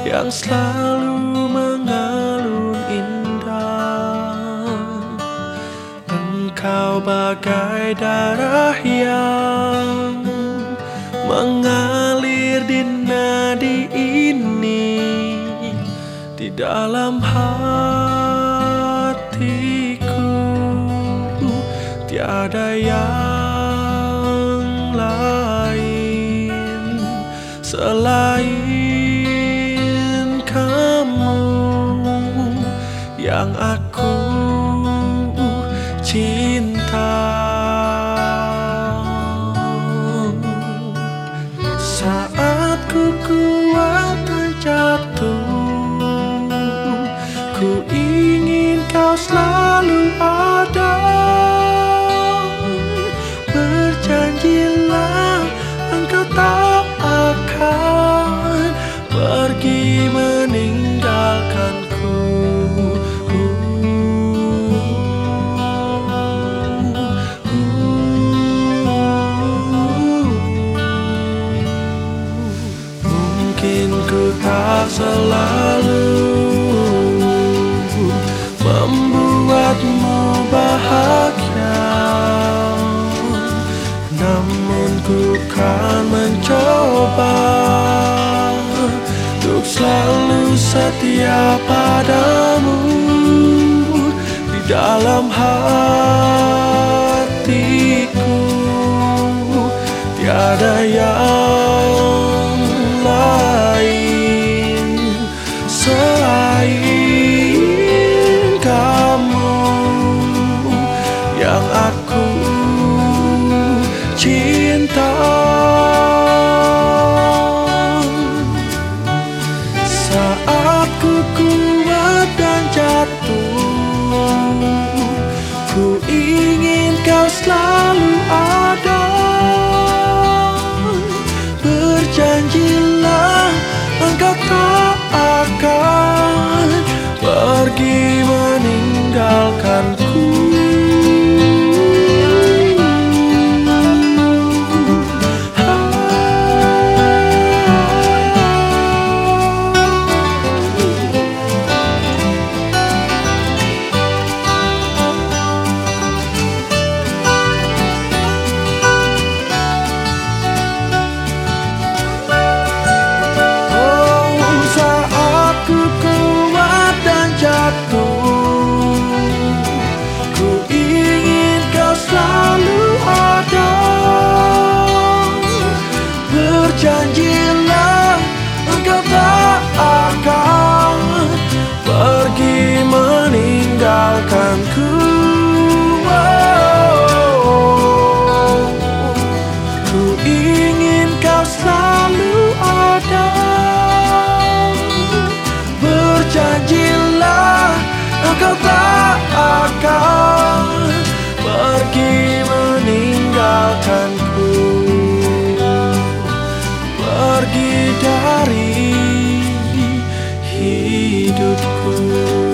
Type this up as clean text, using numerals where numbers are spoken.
yang selalu mengalun indah. Engkau bagai darah yang mengalir di nadi ini, di dalam hatiku tiada yang lain selain kamu yang aku cinta. Saat ku kuat dan jatuh, ku ingin kau selalu ada. Berjanjilah engkau tak akan pergi meninggalkanku. Mungkin ku tak selalu membuatmu bahagia, namun ku kan mencoba untuk selalu setia padamu. Di dalam hatiku tiada yang lain selain kamu yang aku cinta. Saat ku kuat dan jatuh, ku ingin kau selalu ada. Berjanjilah engkau tak akan pergi meninggalkanku. Janjilah engkau tak akan pergi meninggalkanku. Ku ingin kau selalu ada. Berjanjilah engkau tak akan pergi meninggalkanku, pergi dari hidupku.